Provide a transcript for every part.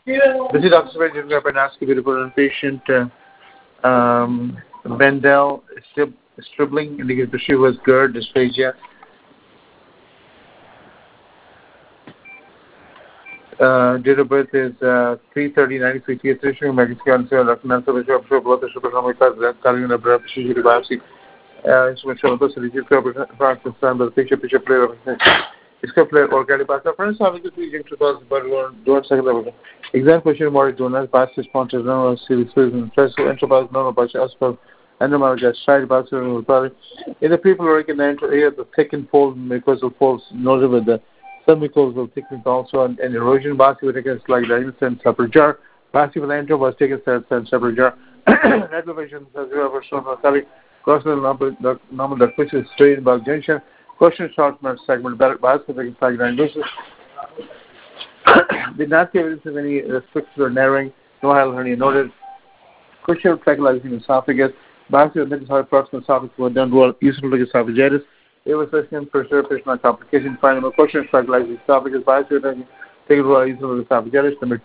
This is Dr. Suraj Panaski with a patient Bendel Stribling, indicated the issue was GERD, dysphagia. Date of birth is 3/30/93. Pediatrician, Mexican, Nancy Bishop, blood pressure, carrying a blood pressure biopsy. Instrument of the practice time, the patient player. इसका player और गाड़ी पास friends have to be to cause but don't second level exam question more donors past response to no series and stress enterprise no about us for animal just side about in the people who can enter here the second fold mucosal folds noted with the some mucosal thickness also and erosion bassi was taken like the instant separate jar bassi will enter was taken separate jar elevation as you ever shown cross the number that pushes straight about junction. Question short segment basket diagnosis. Did not give evidence of any restriction or narrowing, no hiatal hernia noted. Question tracalizing esophagus, basket of nickel proximal esophagus were done well, eosinophilic esophagitis. It was assessment for surface not complication. Final question tracalizing esophagus, basket taken well, eosinophilic esophagitis. Number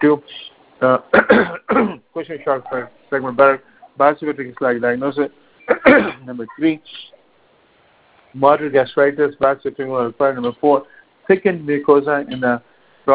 2. Question short segment better, basket diagnosis. Number 3. Moderate gastritis, required. Number 4, thickened mucosa in the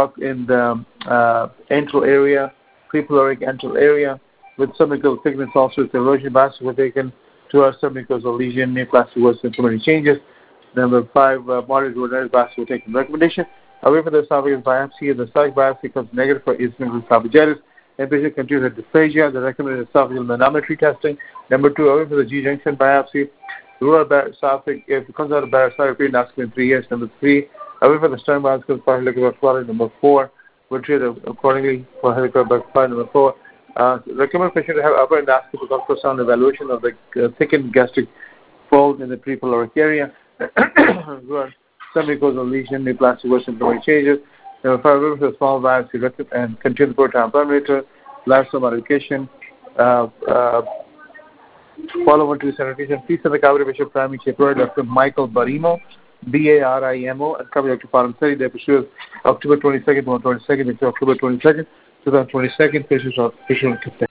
antral area, prepyloric antral area, with submucosal thickness also with erosion. Biopsy were taken to our submucosal lesion, neoplastic was symptomatic changes. Number 5, moderate duodenal biopsy were taken. Recommendation: away from the esophagus biopsy. The esophagus biopsy comes negative for eosinophilic esophagitis. And patient continues with dysphagia. The recommended esophageal manometry testing. Number 2, away from the G junction biopsy. Rule out esophagus if it comes out of esophagus endoscopy in 3 years. Number 3, away from the sternum biopsy for helicobacter. Number 4, we'll treat accordingly for helicobacter. Number 4, recommend patient to have upper endoscopy with ultrasound evaluation of the thickened gastric fold in the prepyloric area. Submucosal lesion, neoplastic was symptomatic changes. Number 5, away from the small biopsy and continue the proton parameter, lifestyle modification. Follow on to sanitation. Please send the cover Bishop Primary Chaperone, Dr. Michael Barimo, Barimo, and cover Dr. Param Seri. The episode October 22nd, October 22nd, 2022. Patients are